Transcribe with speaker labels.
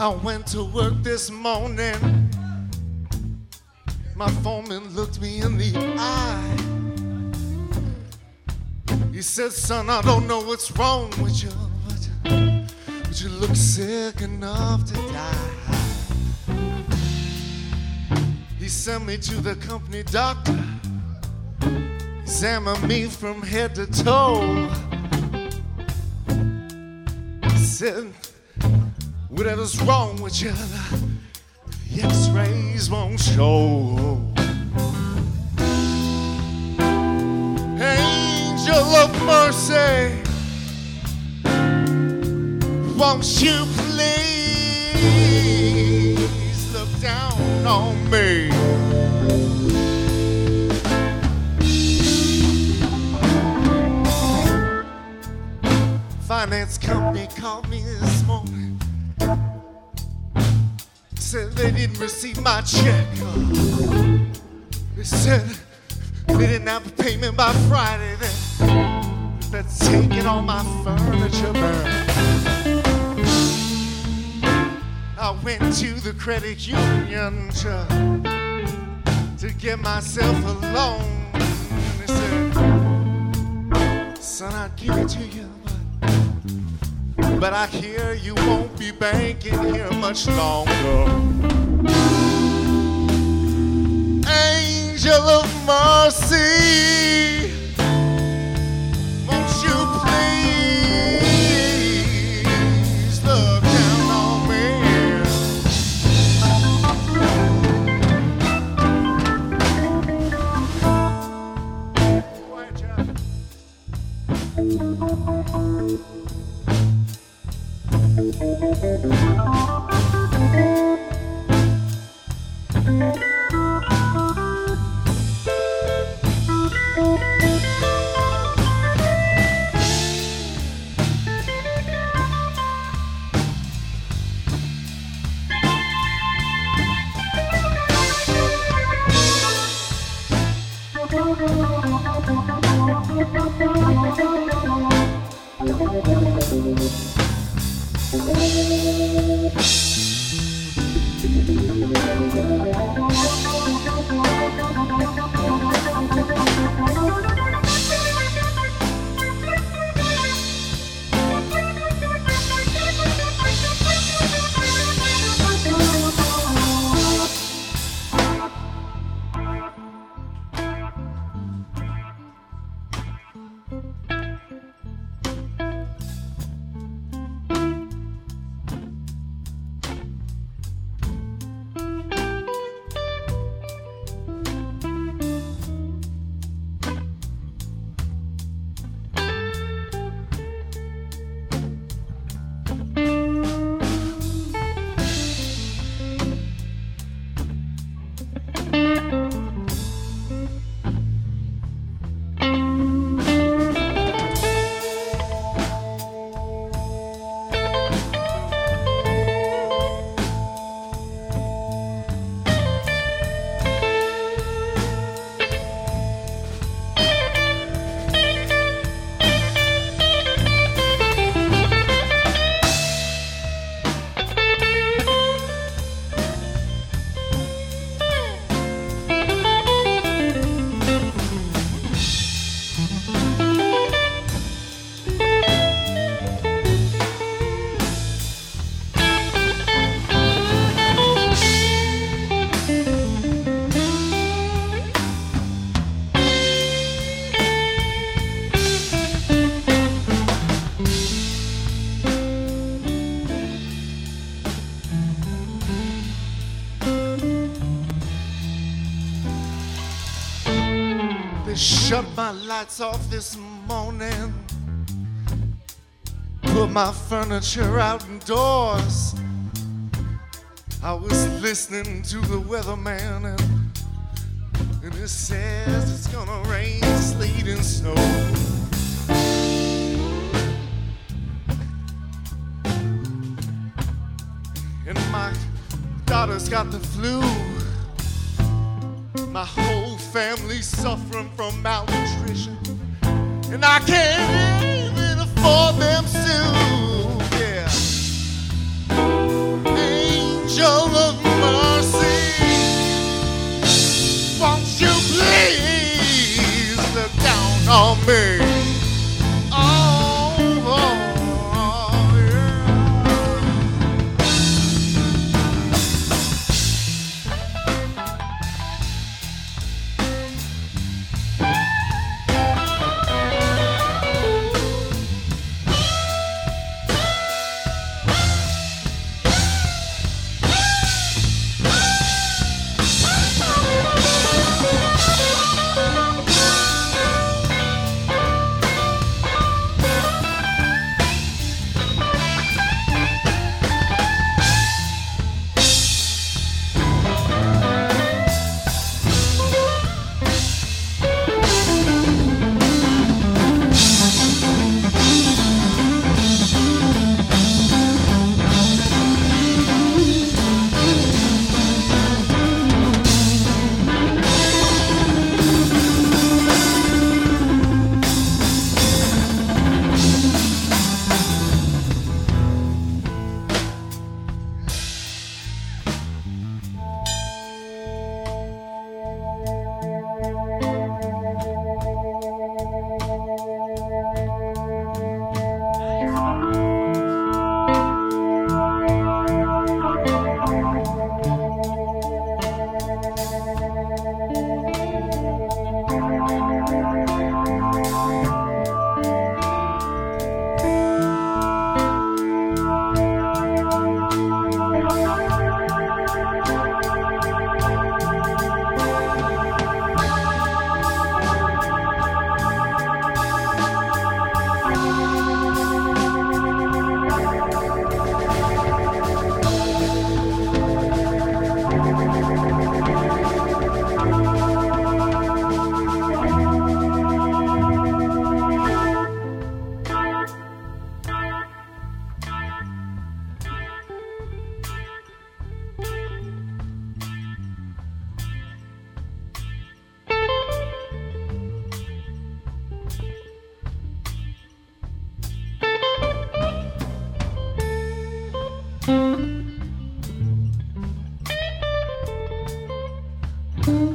Speaker 1: I went to work this morning. My foreman looked me in the eye. He said, son, I don't know what's wrong with you, but you look sick enough to die. He sent me to the company doctor. Examined me from head to toe. He said, whatever's wrong with you, the x-rays won't show. Angel of mercy, won't you please look down on me? Finance company called me this morning. Said they didn't receive my check. They said they didn't have a payment by Friday. They're taking all my furniture back. I went to the credit union to get myself a loan. They said, son, I'll give it to you, but I hear you won't be banking here much longer. Angel of mercy, won't you please look down on me? Quiet, child. Shut my lights off this morning, put my furniture outdoors. I was listening to the weatherman, and it says it's gonna rain, sleet, and snow. And my daughter's got the flu. My whole family's suffering from malnutrition, and I can't even afford them soon. Yeah. me. Oh, yeah.
Speaker 2: Thank